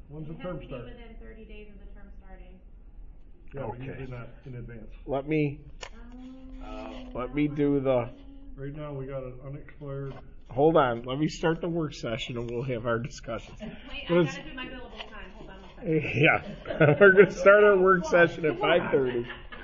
When's the It has term to be start? within 30 days of the term starting. Yeah, but Okay. usually not in advance. Let me No, do the, Right now, we got an unexpired. hold on, let me start the work session and we'll have our discussion. Wait, I Let's- gotta do my billable time. Hold on a second. Yeah, we're gonna start our work session at 5:30.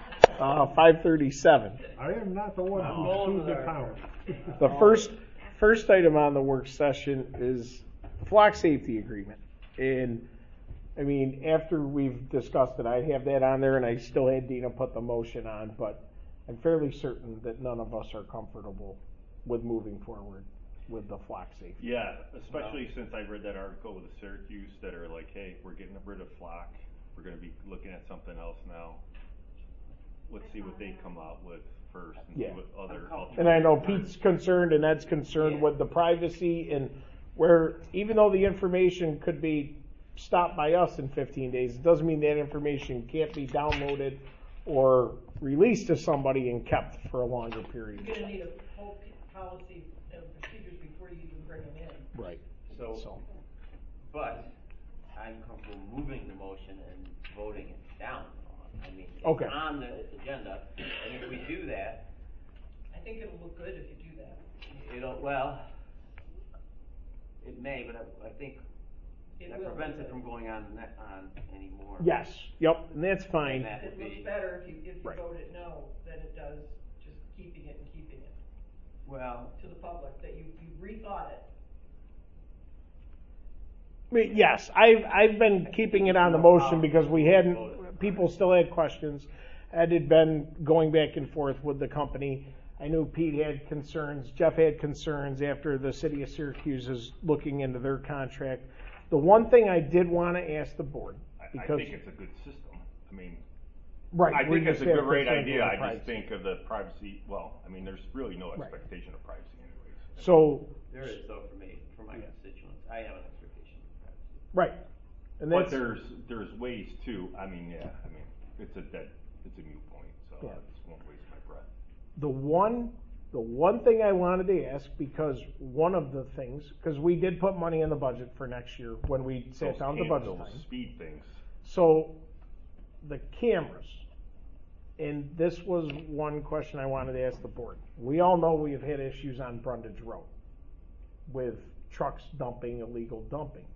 5:37. I am not the one who sued the town. The first item on the work session is flock safety agreement. And, I mean, after we've discussed it, I have that on there, and I still had Dina put the motion on, but I'm fairly certain that none of us are comfortable with moving forward with the flock safety. Yeah, especially since I read that article with the Syracuse that are like, hey, we're getting rid of flock. We're gonna be looking at something else now. Let's see what they come out with first and Yeah. see what other And I know Pete's concerned and Ed's concerned with the privacy and where, even though the information could be stopped by us in 15 days, it doesn't mean that information can't be downloaded or released to somebody and kept for a longer period of You're gonna time. need a whole policy and procedures before you even bring them in. Right. So, but I'm comfortable moving the motion and voting it down. I mean, it's Okay. on the agenda, and if we do that, I think it'll look good if you do that. well, it may, but I think It that will prevents look it from good. going on anymore. Yes, yep, and that's fine. And that It would looks be, better if you Right. vote it no than it does just keeping it well, to the public, that you rethought it. I mean, yes, I've been keeping it on the motion because we hadn't, people still had questions. Ed had been going back and forth with the company. I knew Pete had concerns, Jeff had concerns after the city of Syracuse is looking into their contract. The one thing I did want to ask the board, I because, think it's a good system. I mean, right, I we think it's just a have great concerns idea. with I just privacy. think of the privacy, well, I mean, there's really no Right. expectation of privacy anyways. So, there is though for me, for my constituents, I have an expectation of privacy. right, and But that's, there's ways too. I mean, yeah, I mean, it's a moot point, so Yeah. I just won't waste my breath. the one thing I wanted to ask, because one of the things, because we did put money in the budget for next year when we sat down to budget Those time. speed things. So, the cameras, and this was one question I wanted to ask the board. We all know we have had issues on Brundage Road with trucks dumping, illegal dumping.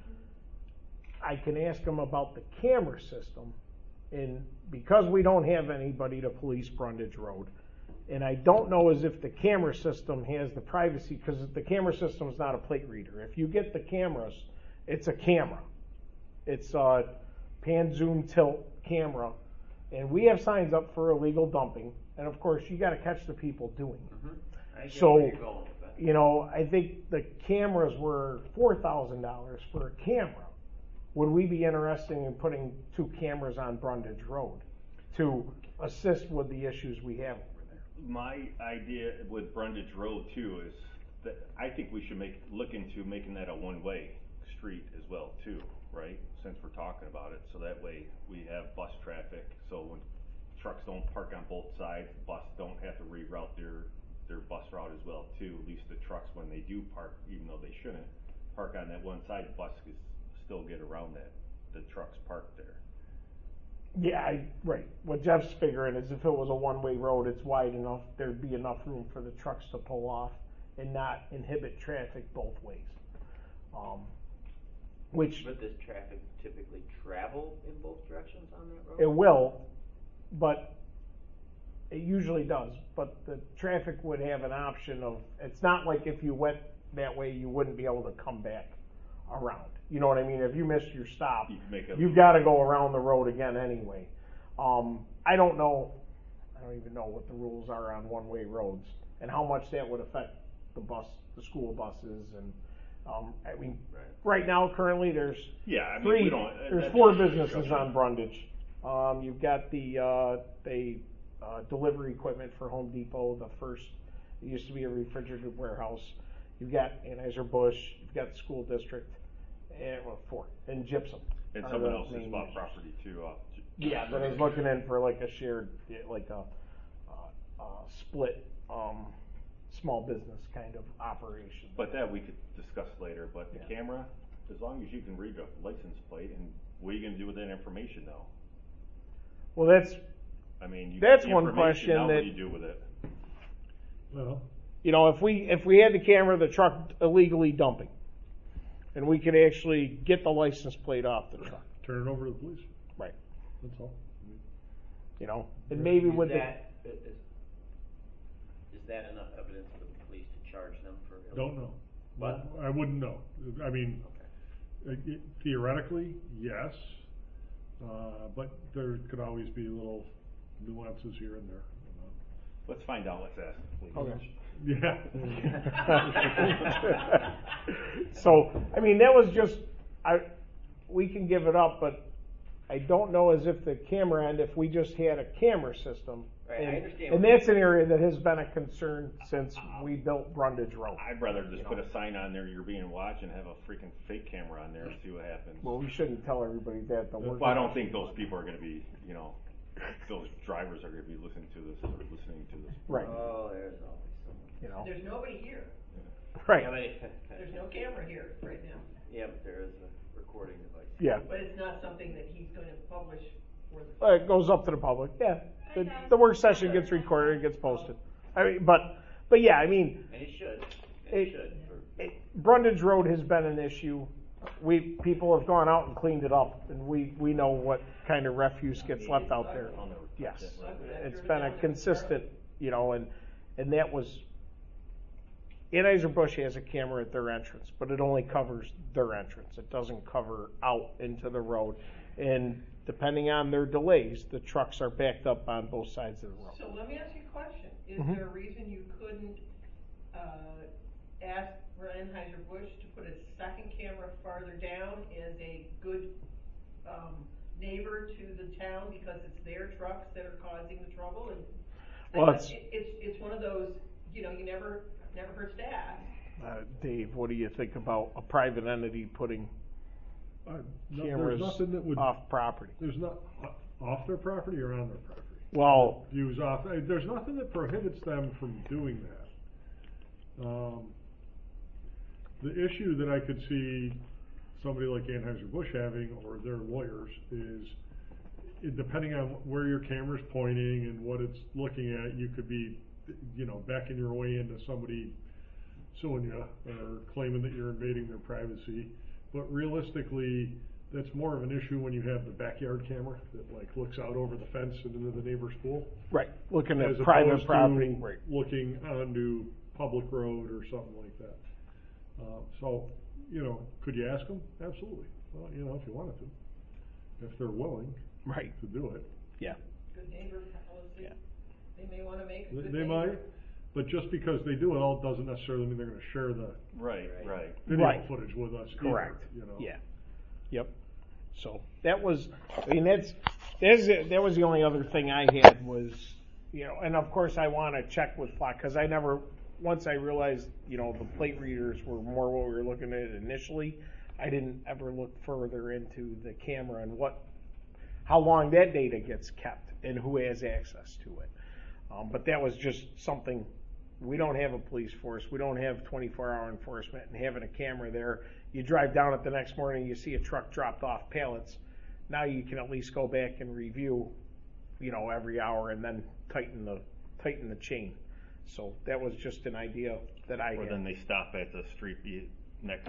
I can ask them about the camera system, and because we don't have anybody to police Brundage Road, and I don't know as if the camera system has the privacy, because the camera system is not a plate reader. If you get the cameras, it's a camera. It's a pan, zoom, tilt camera. And we have signs up for illegal dumping. And of course, you got to catch the people doing it. I get So, where you're going with that. You know, I think the cameras were $4,000 for a camera. Would we be interested in putting 2 cameras on Brundage Road to assist with the issues we have over there? My idea with Brundage Road too is that I think we should look into making that a one-way street as well too, right? Since we're talking about it, so that way we have bus traffic, so when trucks don't park on both sides, the bus don't have to reroute their bus route as well too. At least the trucks, when they do park, even though they shouldn't, park on that one side, the bus can still get around that, the trucks parked there. Yeah, right. What Jeff's figuring is if it was a one-way road, it's wide enough, there'd be enough room for the trucks to pull off and not inhibit traffic both ways. Which But does traffic typically travel in both directions on that road? it will, but it usually does. But the traffic would have an option of, it's not like if you went that way, you wouldn't be able to come back around. You know what I mean? If you missed your stop, You can make a you've got to go around the road again anyway. I don't know, I don't even know what the rules are on one-way roads and how much that would affect the school buses and, I mean, right now currently there's Yeah, I mean, we don't. there's that's 4 just businesses construction. on Brundage. You've got the delivery equipment for Home Depot. The first, it used to be a refrigerated warehouse. You've got Anheuser-Busch. You've got the school district, and 4, and Gypsum. And are someone the else has main bought issues. property too. Yeah, that is looking in for like a shared, like a split small business kind of operation. But that we could discuss later, but the Yeah. camera, as long as you can read a license plate, and what are you gonna do with that information though? Well, that's, I mean, you That's got the one information, question now what that- do you do with it? Well, you know, if we had the camera of the truck illegally dumping, and we could actually get the license plate off the truck, turn it over to the police, right? that's all. You know, and maybe Is with the, is that enough evidence for the police to charge them for? Don't know. But- I wouldn't know. I mean, theoretically, yes, but there could always be little nuances here and there. Let's find out, let's ask the police. Okay. Yeah. So, I mean, that was just, we can give it up, but I don't know as if the camera end, if we just had a camera system. Right, I and- understand And what that's an area that has been a concern since we built Brundage Road. I'd rather just You put know. a sign on there, you're being watched, and have a freaking fake camera on there and see what happens. Well, we shouldn't tell everybody that, though. Well, I don't think those people are gonna be, you know, those drivers are gonna be listening to this or listening to this. Right, Oh, there's always someone. you know, There's nobody here. right, There's no camera here right now. Yeah, but there is a recording device. yeah. But it's not something that he's gonna publish for the. It goes up to the public, yeah. The work session gets recorded, it gets posted. I mean, but yeah, I mean, And it should, It- it should. Brundage Road has been an issue. People have gone out and cleaned it up, and we know what kind of refuse gets left out there. I'll never touch Yes, that road. it's been a consistent, you know, and that was, Anheuser-Busch has a camera at their entrance, but it only covers their entrance. It doesn't cover out into the road. And depending on their delays, the trucks are backed up on both sides of the road. So let me ask you a question. Is Mhm. there a reason you couldn't, ask for Anheuser-Busch to put a second camera farther down as a good, neighbor to the town because it's their trucks that are causing the trouble and? Well, It's one of those, you know, you never hurts to ask. Dave, what do you think about a private entity putting There's cameras nothing that would, off property? there's not, off their property or on their property? Well, Views off, there's nothing that prohibits them from doing that. The issue that I could see somebody like Anheuser-Busch having, or their lawyers, is depending on where your camera's pointing and what it's looking at, you could be, you know, backing your way into somebody suing you or claiming that you're invading their privacy. But realistically, that's more of an issue when you have the backyard camera that like looks out over the fence and into the neighbor's pool. right, looking As at private opposed to property, right. looking onto public road or something like that. So, you know, could you ask them? Absolutely. Well, you know, if you wanted to, if they're willing Right, to do it. yeah. Good neighbor policy. Yeah. They may wanna make a good They neighbor. might, but just because they do it all doesn't necessarily mean they're gonna share the Right, right. video Right. footage with us either, Correct. you know. Yeah. Yep. So that was, I mean, that was the only other thing I had was, you know, and of course I want to check with Flock because I never, once I realized, you know, the plate readers were more what we were looking at initially, I didn't ever look further into the camera and how long that data gets kept and who has access to it. But that was just something, we don't have a police force, we don't have 24-hour enforcement, and having a camera there, you drive down it the next morning, you see a truck dropped off pallets, now you can at least go back and review, you know, every hour and then tighten the chain. So that was just an idea that I Or had. then they stop at the street next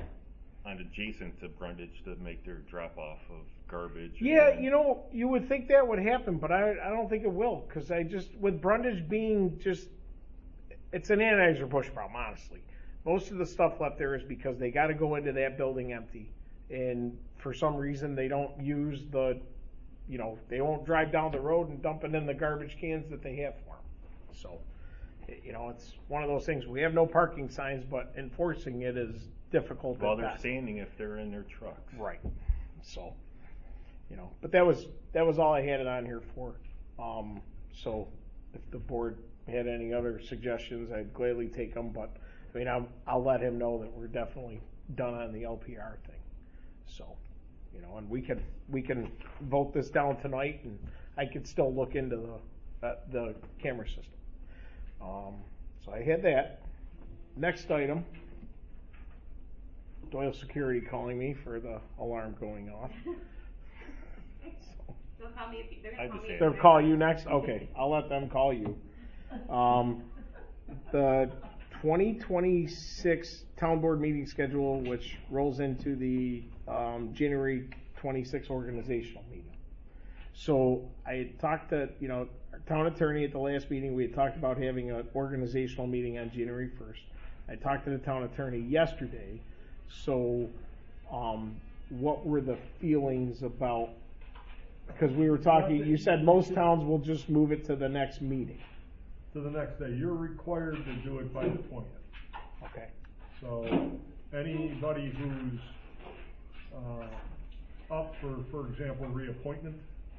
on adjacent to Brundage to make their drop off of garbage. Yeah, you know, you would think that would happen, but I don't think it will, because with Brundage being just, it's an Anheuser-Busch problem, honestly. Most of the stuff left there is because they got to go into that building empty, and for some reason they don't use they won't drive down the road and dump it in the garbage cans that they have for them. So, you know, it's one of those things. We have no parking signs, but enforcing it is difficult. Well, at they're best. standing if they're in their trucks. Right. So, you know, but that was all I had it on here for. So if the board had any other suggestions, I'd gladly take them, but I mean, I'll let him know that we're definitely done on the LPR thing. So, you know, and we can vote this down tonight, and I could still look into the camera system. So I had that. Next item. Doyle Security calling me for the alarm going off. They'll call me if you, they're I gonna call just me. say if They'll they're call ready. you next? Okay, I'll let them call you. The 2026 town board meeting schedule, which rolls into the January 26 organizational meeting. So I had talked to, our town attorney at the last meeting, we had talked about having an organizational meeting on January 1st. I talked to the town attorney yesterday, so what were the feelings about, because we were talking, you said most towns will just move it to the next meeting. To the next day, you're required to do it by the 20th. Okay. So, anybody who's, up for example, reappointment,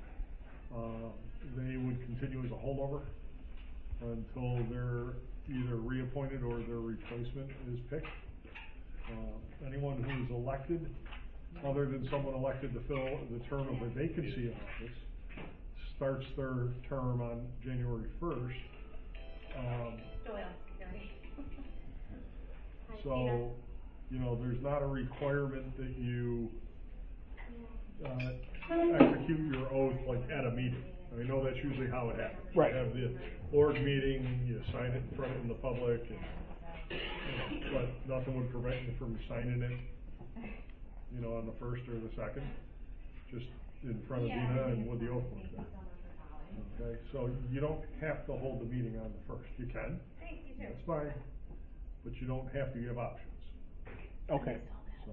they would continue as a holdover until they're either reappointed or their replacement is picked. Anyone who's elected, other than someone elected to fill the term of a vacancy in office, starts their term on January 1st. Doyle Security. Hi, So, there's not a requirement that you, execute your oath like at a meeting. I know that's usually how it happens. Right. You have the org meeting, you sign it in front of the public, and, but nothing would prevent you from signing it, on the first or the second, just in front of Dina and with the oath book there. Okay, so you don't have to hold the meeting on the first. You can, Thanks, you too. that's fine, but you don't have to, you have options, Okay. so.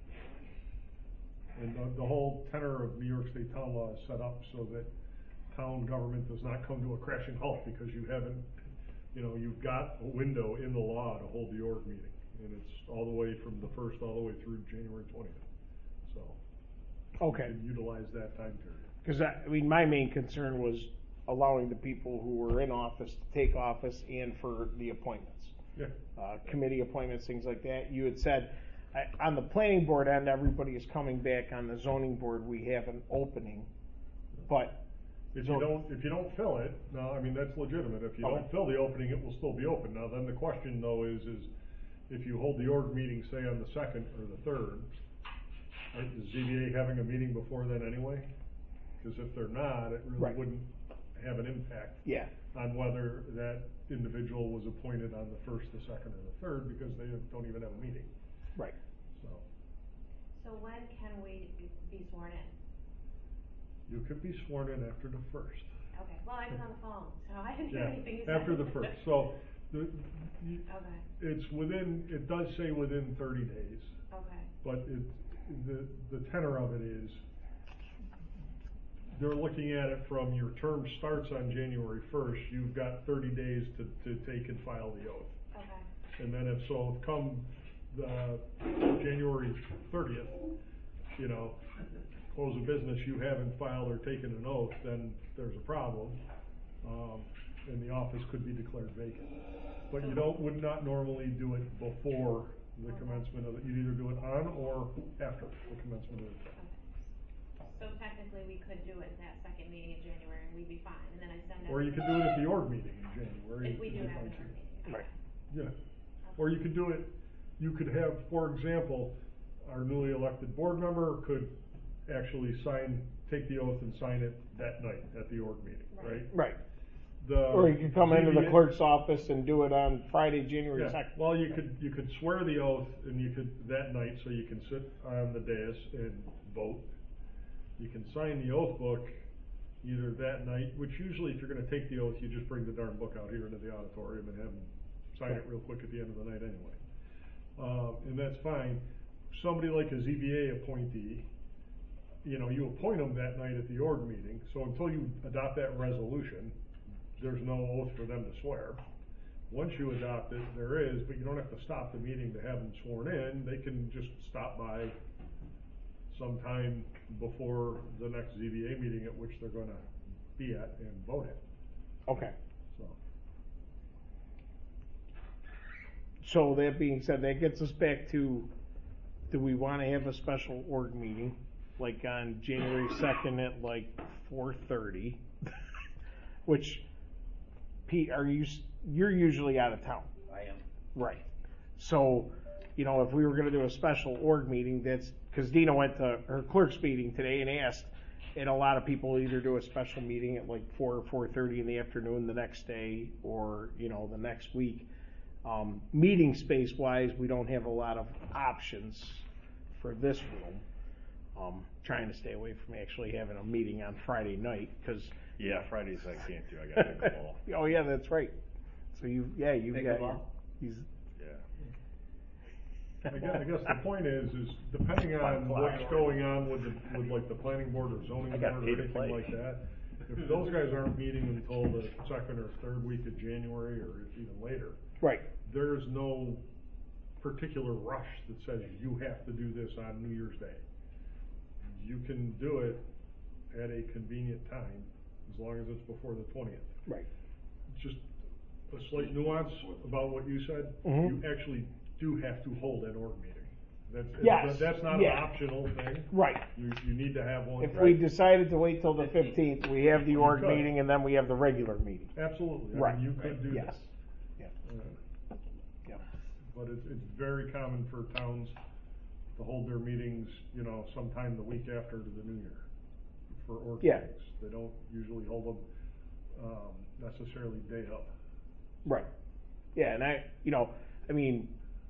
And the whole tenor of New York State town law is set up so that town government does not come to a crashing halt because you haven't, you've got a window in the law to hold the org meeting. And it's all the way from the first, all the way through January 20th. So. Okay. You can utilize that time period. Because my main concern was allowing the people who were in office to take office and for the appointments. Yeah. Committee appointments, things like that. You had said, on the planning board end, everybody is coming back. On the zoning board, we have an opening, but. If you don't fill it, no, I mean, that's legitimate. If you Okay. don't fill the opening, it will still be open. Now, then the question though is if you hold the org meeting, say on the 2nd or the 3rd, is ZBA having a meeting before then anyway? Because if they're not, it really Right. wouldn't have an impact Yeah. on whether that individual was appointed on the 1st, the 2nd, or the 3rd, because they don't even have a meeting, Right. so. So when can we be sworn in? You could be sworn in after the 1st. Okay, well, I was on the phone, so I didn't hear Yeah, anything you said. after the 1st, so Okay, it does say within 30 days, okay, but the tenor of it is, they're looking at it from your term starts on January 1st, you've got 30 days to take and file the oath. okay, And then come January 30th, close of business, you haven't filed or taken an oath, then there's a problem. And the office could be declared vacant. But you would not normally do it before the commencement of it, you'd either do it on or after the commencement of the term. okay. So technically, we could do it that second meeting in January, and we'd be fine, and then I send Or you could do it at the org meeting in January. If we do you'd have like an to. org meeting. Right. Yeah, or you could do it, you could have, for example, our newly elected board member could actually take the oath and sign it that night at the org meeting, right? Right. The Or you can come into the ZBA clerk's office and do it on Friday, January Yeah, 2nd. well, you could swear the oath and you could, that night, so you can sit on the dais and vote. You can sign the oath book either that night, which usually if you're gonna take the oath, you just bring the darn book out here into the auditorium and have them sign it real quick at the end of the night anyway. And that's fine. Somebody like a ZBA appointee, you appoint them that night at the org meeting, so until you adopt that resolution, there's no oath for them to swear. Once you adopt it, there is, but you don't have to stop the meeting to have them sworn in, they can just stop by sometime before the next ZBA meeting at which they're gonna be at and vote at, Okay. so. So that being said, that gets us back to, do we wanna have a special org meeting, like on January 2nd at like 4:30? Which, Pete, you're usually out of town. I am. Right. So, you know, if we were gonna do a special org meeting, that's, cause Dina went to her clerk's meeting today and asked, and a lot of people either do a special meeting at like 4 or 4:30 in the afternoon the next day, or, you know, the next week. Meeting space wise, we don't have a lot of options for this room. Trying to stay away from actually having a meeting on Friday night, cause. Yeah, Fridays I can't do, I got pickleball. Oh, yeah, that's right. So you've got your, Pickleball? he's, Yeah. I guess the point is depending on what's going on with like the planning board or zoning I got board or paid to anything play. like that, if those guys aren't meeting until the second or third week of January or even later, right, there's no particular rush that says you have to do this on New Year's Day. You can do it at a convenient time, as long as it's before the 20th. right. Just a slight nuance about what you said, Mhm. you actually do have to hold an org meeting. Yes, That's not an yeah. optional thing. Right. You need to have one. If we decided to wait till the 15th. 15th, we have the org You could. meeting and then we have the regular meeting. Absolutely, I Right. mean, you could do that. Yes. Yeah. Yeah. But it's very common for towns to hold their meetings, you know, sometime the week after to the new year for org Yeah. meetings. They don't usually hold them, necessarily day of. Right. Yeah, and I mean,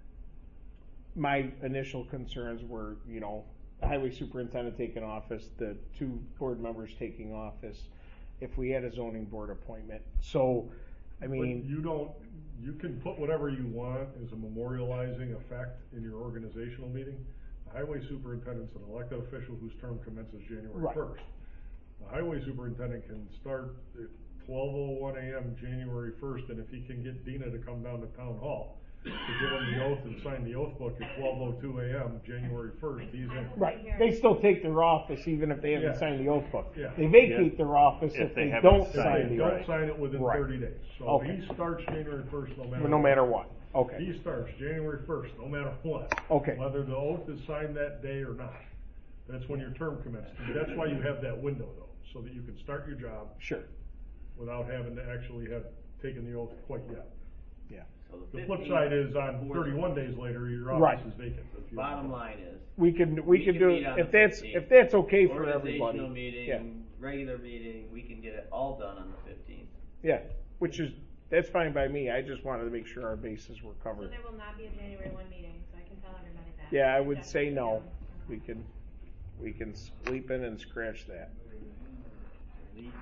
my initial concerns were, you know, the highway superintendent taking office, the 2 board members taking office, if we had a zoning board appointment. So, I mean. But you can put whatever you want as a memorializing effect in your organizational meeting. The highway superintendent's an elected official whose term commences January Right. 1st. The highway superintendent can start at 12:01 a.m. January 1st, and if he can get Dina to come down to town hall to give him the oath and sign the oath book at 12:02 a.m. January 1st, he's in. Right, they still take their office even if they haven't Yeah. signed the oath book. Yeah. They vacate Yeah. their office If if they they haven't don't If sign they the don't oath. sign it within Right. 30 days. So Okay. he starts January 1st no matter what. No matter what, okay, He starts January 1st, no matter what. Okay. Whether the oath is signed that day or not. That's when your term commences. That's why you have that window though, so that you can start your job sure, without having to actually have taken the oath quite yet. yeah. So The flip 15th side is on board- 31 days later, your Right. office is vacant. if you- Bottom line is. We can can do, meet on if the that's 15th. okay for everybody. Organizational meeting, regular meeting, we can get it all done on the 15th. Yeah, that's fine by me, I just wanted to make sure our bases were So covered. there will not be a January 1 meeting, so I can tell everybody that. Yeah, I would say Definitely no, don't. we can sleep in and scratch that. Delete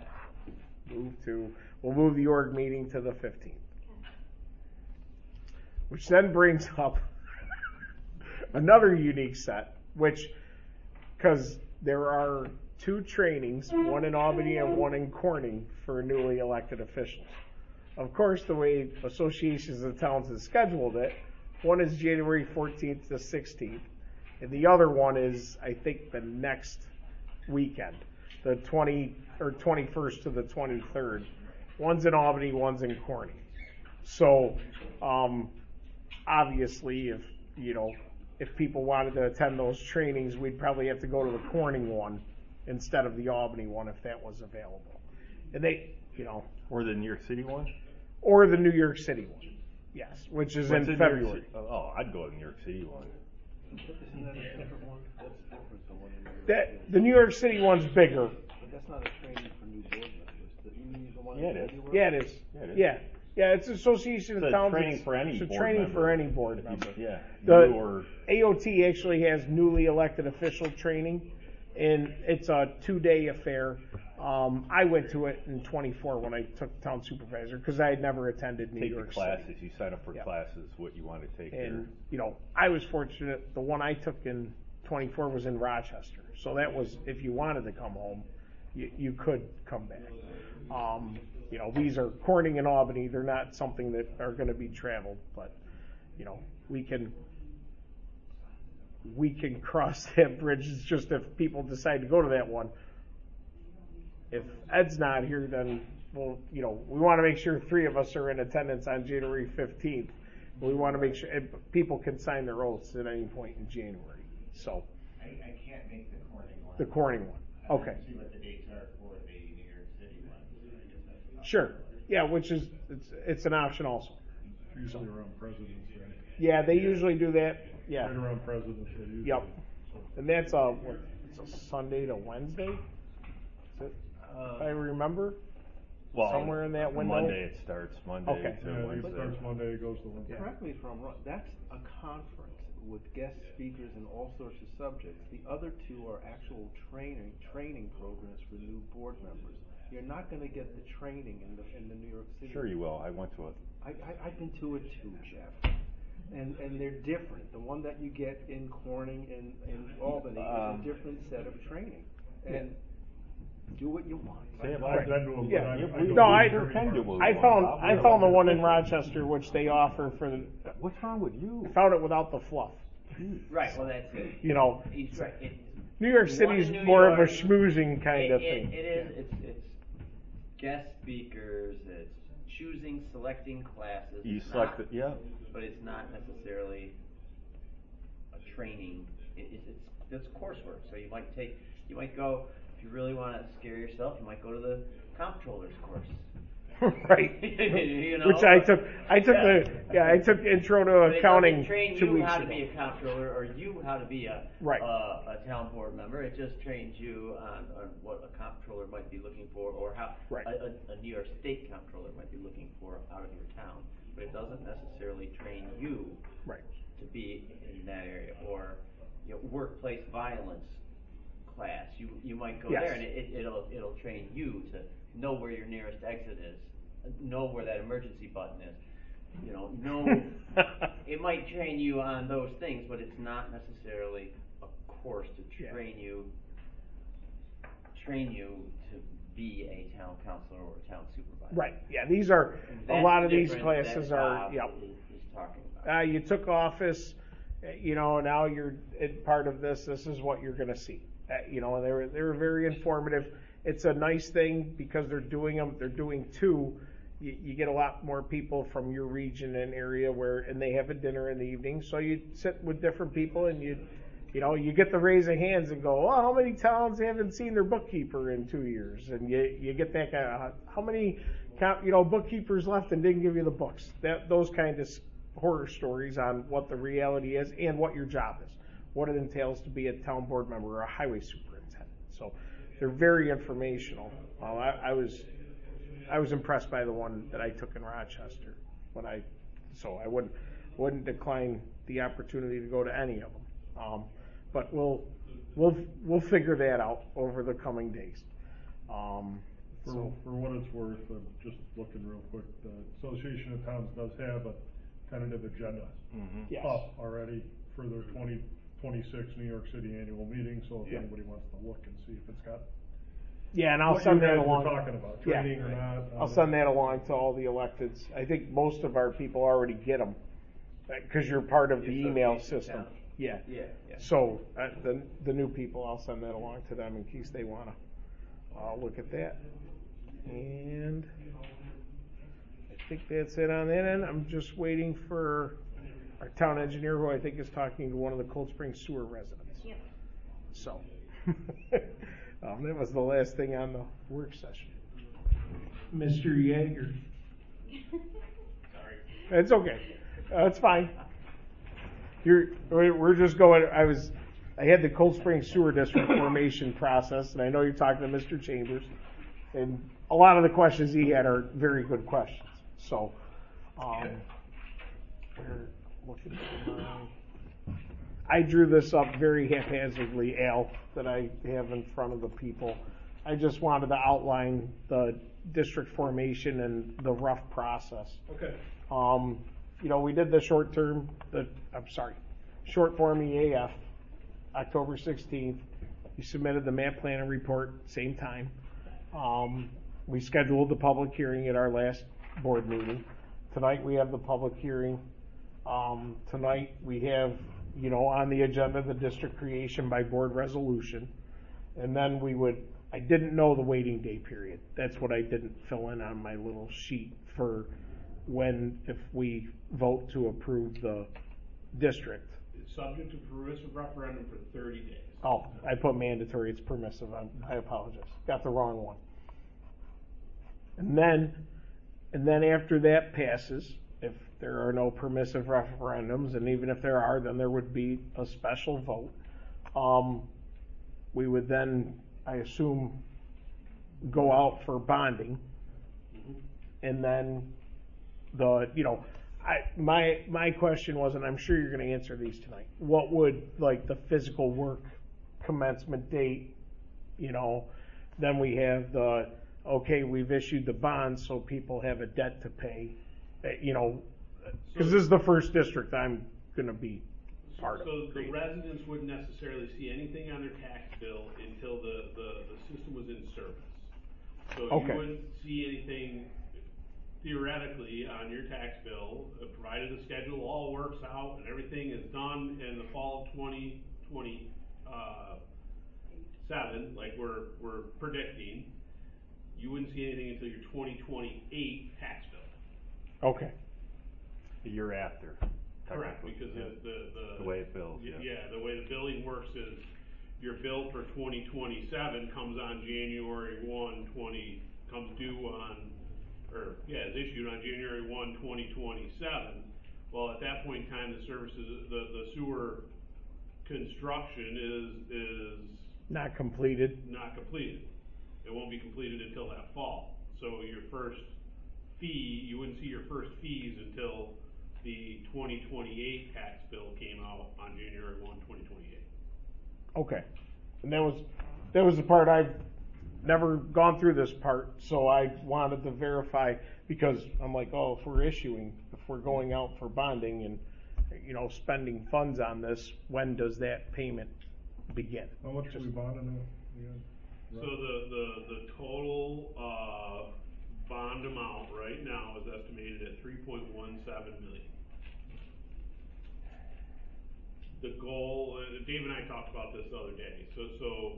that. We'll move the org meeting to the 15th. Okay. Which then brings up another unique set, because there are 2 trainings, one in Albany and one in Corning for newly elected officials. Of course, the way associations of towns have scheduled it, one is January 14th to 16th, and the other one is, I think, the next weekend, the 21st to the 23rd. One's in Albany, one's in Corning. So, obviously, if people wanted to attend those trainings, we'd probably have to go to the Corning one instead of the Albany one if that was available. And Or the New York City one? or the New York City one, yes, which is What's in the New York February. Ci- Oh, I'd go to the New York City one. Isn't that a different one? That's different than one in New York That City. the New York City one's bigger. But that's not a training for new board members. You mean the one Yeah, in it is. February? Yeah, it is. Yeah, it is. Yeah, it's Association of It's a Towns. training for any It's a board training member. for any board If member. you- Yeah. The you or- AOT actually has newly elected official training, and it's a 2-day affair. I went to it in 24 when I took town supervisor because I had never attended New Take the York classes, City. you sign up for Yeah. classes, what you want to take there. And I was fortunate. The one I took in 24 was in Rochester, so that was if you wanted to come home, you could come back. These are Corning and Albany. They're not something that are going to be traveled, but we can cross that bridge. It's just if people decide to go to that one. If Ed's not here, then we want to make sure 3 of us are in attendance on January 15th. We want to make sure people can sign their oaths at any point in January. So I can't make the Corning one. the Corning one, okay. See what the dates are for the New York City one. I guess Sure. Yeah, which is it's an option also. Usually around President's Day. Yeah, they usually do that, yeah. Right around President's Day. usually. Yep. And that's it's a Sunday to Wednesday? Is it, if I remember? Well, Somewhere in that window? Monday it starts, Monday Okay. to Yeah, it Wednesday. starts Monday, it goes to Wednesday. Correct me if I'm wrong, that's a conference with guest speakers and all sorts of subjects. The other two are actual training programs for new board members. You're not gonna get the training in the New York City. Sure you will, I went to it. I've been to it too, Jeff. And they're different. The one that you get in Corning and Albany is a different set of training. And do what you want. I've been to them, but Yeah. I No, don't I- do very can do much. what- I found the one in Rochester, which they offer for the, What's wrong with you? I found it without the fluff. Right, well, that's it. You know, He's right. New York One City's in New more of a York, schmoozing kind of It thing. is, it's guest speakers, it's choosing, selecting classes. You It's select not- it, yeah. But it's not necessarily a training, it's coursework, so you might go, if you really wanna scare yourself, you might go to the comptroller's course. Right. You know? Which I took Yeah. I took intro to But it accounting doesn't train 2 you weeks how to ago. be a comptroller or you how to be a Right. a town board member. It just trains you on what a comptroller might be looking for, or how Right. a New York State comptroller might be looking for out of your town. But it doesn't necessarily train you Right. to be in that area, or workplace violence class. You might go Yes. there and it'll train you to know where your nearest exit is, know where that emergency button is. Know it might train you on those things, but it's not necessarily a course to Yeah. train you to be a town councilor or a town supervisor. Right. Yeah, these are a That's lot of the these difference classes that are Bob yep. is talking about. You took office, now you're part of this. This is what you're going to see. And they were very informative. It's a nice thing because they're doing them. They're doing two. You get a lot more people from your region and area and they have a dinner in the evening. So you sit with different people and you get the raise of hands and go, oh, how many towns haven't seen their bookkeeper in 2 years? And you get that kind of, how many bookkeepers left and didn't give you the books? Those kind of horror stories on what the reality is and what your job is, what it entails to be a town board member or a highway superintendent. So they're very informational. I was impressed by the one that I took in Rochester so I wouldn't decline the opportunity to go to any of them. But we'll figure that out over the coming days. For what it's worth, I'm just looking real quick, the Association of Towns does have a tentative agenda Yes. up already for their 2026 New York City annual meeting, so if Yeah. anybody wants to look and see if it's got Yeah, and I'll what send you that guys were along. talking about, Yeah. training or not. I'll send that along to all the electeds. I think most of our people already get them because you're part of the email system. Yeah. Yeah. So the new people, I'll send that along to them in case they want to look at that. And I think that's it on that end. I'm just waiting for our town engineer, who I think is talking to one of the Cold Spring sewer residents. Yep. So that was the last thing on the work session. Mr. Yeager. Sorry. It's okay. It's fine. We're just going. I had the Cold Spring Sewer District formation process, and I know you're talking to Mr. Chambers, and a lot of the questions he had are very good questions. So, we're looking for I drew this up very haphazardly, Al, that I have in front of the people. I just wanted to outline the district formation and the rough process. Okay. We did the short form EAF, October 16th. You submitted the map plan and report, same time. We scheduled the public hearing at our last board meeting. Tonight we have the public hearing. Tonight we have, on the agenda, the district creation by board resolution. And then I didn't know the waiting day period. That's what I didn't fill in on my little sheet for if we vote to approve the district. It's subject to permissive referendum for 30 days. Oh, I put mandatory, it's permissive, I apologize. Got the wrong one. And then after that passes, if there are no permissive referendums, and even if there are, then there would be a special vote. We would then, I assume, go out for bonding, and then my question was, and I'm sure you're gonna answer these tonight, what would, like, the physical work commencement date, then we have okay, we've issued the bonds, so people have a debt to pay, because this is the first district I'm gonna be part of. So the creating. residents wouldn't necessarily see anything on their tax bill until the system was in service. So Okay. you wouldn't see anything theoretically on your tax bill, provided the schedule all works out and everything is done in the fall of 2027, like we're predicting. You wouldn't see anything until your 2028 tax bill. Okay. The year after. Correct, technically, because yeah. the way it bills, yeah. Yeah, the way the billing works is your bill for 2027 comes on January 1, comes due on, is issued on January 1, 2027. Well, at that point in time, the services, the sewer construction is Not completed. not completed. It won't be completed until that fall. So your first fee, you wouldn't see your first fees until the 2028 tax bill came out on January 1, 2028. Okay. And that was the part I've never gone through this part, so I wanted to verify, because I'm like, if we're going out for bonding and, spending funds on this, when does that payment begin? How much are we bonding again? So the total, bond amount right now is estimated at $3.17 million. The goal, Dave and I talked about this the other day, so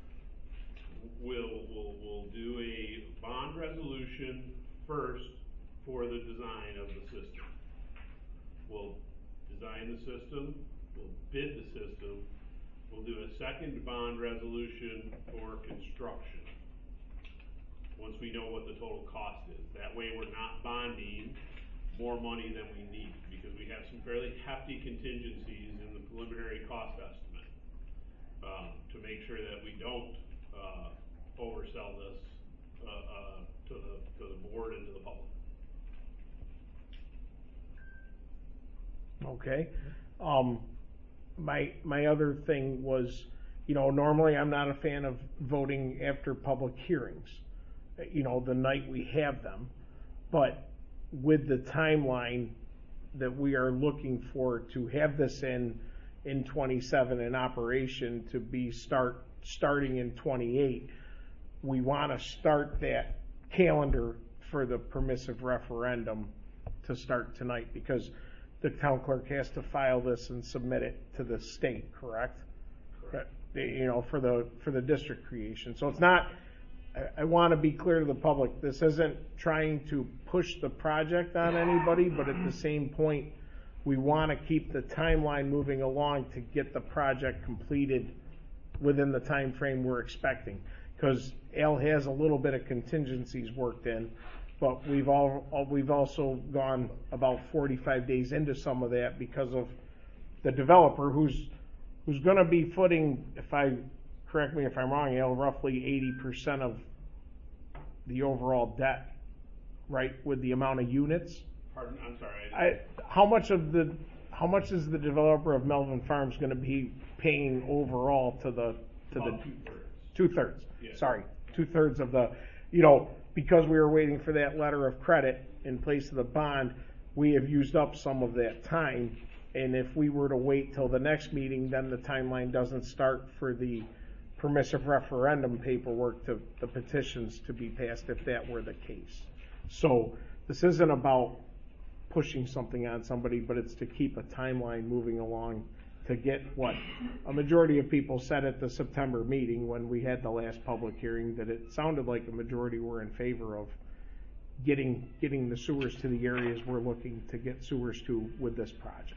we'll do a bond resolution first for the design of the system. We'll design the system, we'll bid the system, we'll do a second bond resolution for construction. Once we know what the total cost is. That way we're not bonding more money than we need, because we have some fairly hefty contingencies in the preliminary cost estimate, to make sure that we don't, oversell this, to the board and to the public. Okay. My other thing was, normally I'm not a fan of voting after public hearings, the night we have them, but with the timeline that we are looking for to have this in 27 in operation to be starting in 28, we want to start that calendar for the permissive referendum to start tonight, because the town clerk has to file this and submit it to the state, correct? Correct. For the district creation. So it's not, I want to be clear to the public, this isn't trying to push the project on anybody, but at the same point, we want to keep the timeline moving along to get the project completed within the time frame we're expecting. Because Al has a little bit of contingencies worked in, but we've also gone about 45 days into some of that because of the developer who's going to be footing, correct me if I'm wrong, Al, roughly 80% of the overall debt, right, with the amount of units. Pardon, I'm sorry. How much is the developer of Melvin Farms going to be paying overall to the About 2/3. 2/3? Yeah. Sorry, 2/3 of the, because we were waiting for that letter of credit in place of the bond, we have used up some of that time. And if we were to wait till the next meeting, then the timeline doesn't start for the permissive referendum paperwork, to the petitions to be passed, if that were the case. So this isn't about pushing something on somebody, but it's to keep a timeline moving along to get what a majority of people said at the September meeting when we had the last public hearing, that it sounded like a majority were in favor of getting the sewers to the areas we're looking to get sewers to with this project.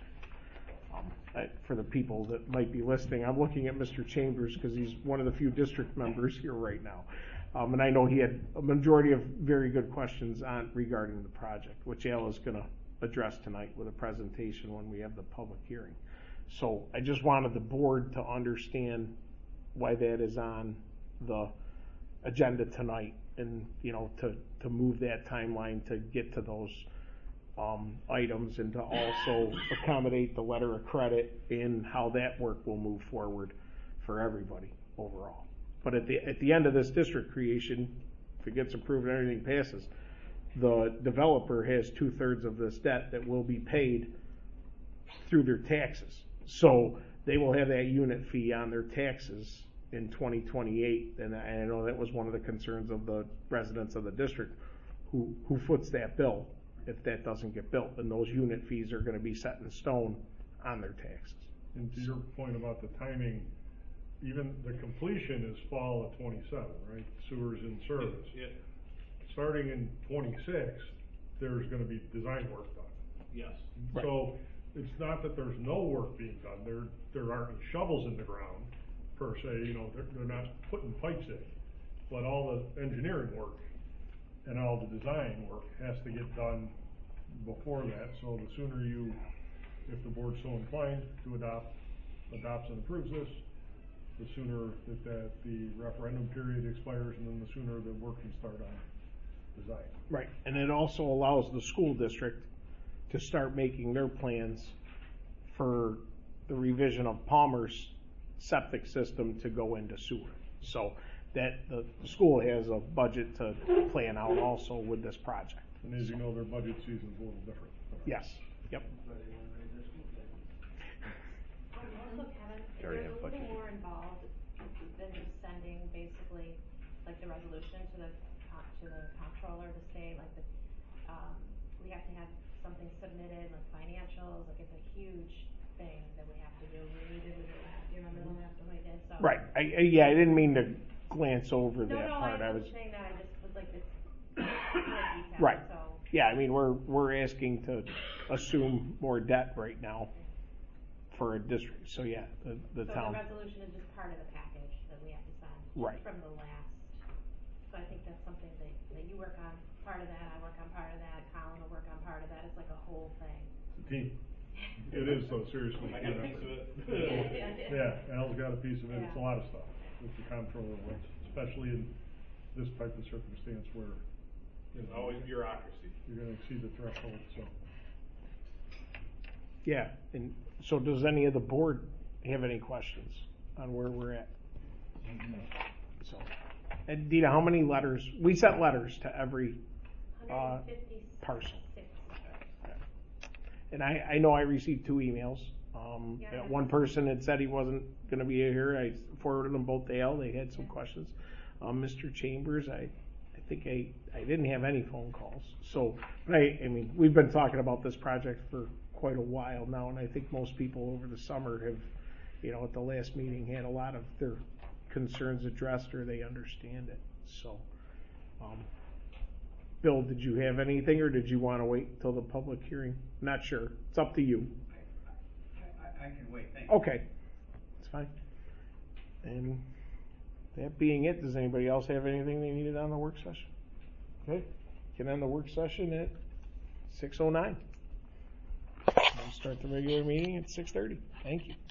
For the people that might be listening, I'm looking at Mr. Chambers because he's one of the few district members here right now. And I know he had a majority of very good questions regarding the project, which Al is going to address tonight with a presentation when we have the public hearing. So I just wanted the board to understand why that is on the agenda tonight, and, you know, to move that timeline to get to those items, and to also accommodate the letter of credit and how that work will move forward for everybody overall. But at the end of this district creation, if it gets approved and everything passes, the developer has 2/3 of this debt that will be paid through their taxes. So they will have that unit fee on their taxes in 2028, and I know that was one of the concerns of the residents of the district, who foots that bill if that doesn't get built, and those unit fees are gonna be set in stone on their taxes. And to your point about the timing, even the completion is fall of 27, right? Sewers in service. Yeah, Starting in 26, there's gonna be design work done. yes. Right. So it's not that there's no work being done, there aren't any shovels in the ground per se, you know, they're not putting pipes in. But all the engineering work and all the design work has to get done before that, so the sooner you, if the board's so inclined to adopts and approves this, the sooner that the referendum period expires, and then the sooner the work can start on design. Right, and it also allows the school district to start making their plans for the revision of Palmer's septic system to go into sewer. So that the school has a budget to plan out also with this project. And as you know, their budget season's a little different. Yes, yep. Also, Kevin, if Already you're have a little budget. more involved than just sending basically, like, the resolution to the comptroller to say, like, we have to have something submitted, like financials, like, it's a huge thing that we have to do. We needed to do that. Do you remember the last one we did? So. Right, yeah, I didn't mean to glance over that No, part. I I was, wasn't saying that, I just was like, it's more detailed, right, so. yeah, I mean, we're asking to assume more debt right now for a district, so yeah, the So town. the resolution is just part of the package that we have to send. Right. From the last, so I think that's something that you work on part of that, I work on part of that, Colin will work on part of that, it's like a whole thing. It's a team. It is, though, seriously. I got a piece of it. Yeah, Al's got a piece of it, it's a Yeah. lot of stuff with the comptroller, especially in this type of circumstance where, you There's know, always bureaucracy. you're gonna exceed the threshold, so. Yeah, and so does any of the board have any questions on where we're at? So, and Dina, how many letters, we sent letters to every, 156. parcel. And I know I received 2 emails. Yeah, I One person had said he wasn't gonna be here, I forwarded them both to Al, they had some Yeah. questions. Mr. Chambers, I think I didn't have any phone calls, so, but I mean, we've been talking about this project for quite a while now, and I think most people over the summer have, you know, at the last meeting, had a lot of their concerns addressed, or they understand it, so. Bill, did you have anything, or did you wanna wait till the public hearing? Not sure, it's up to you. I can wait, thank you. Okay, that's fine. And that being it, does anybody else have anything they needed on the work session? Okay, can end the work session at 6:09. We'll start the regular meeting at 6:30. Thank you.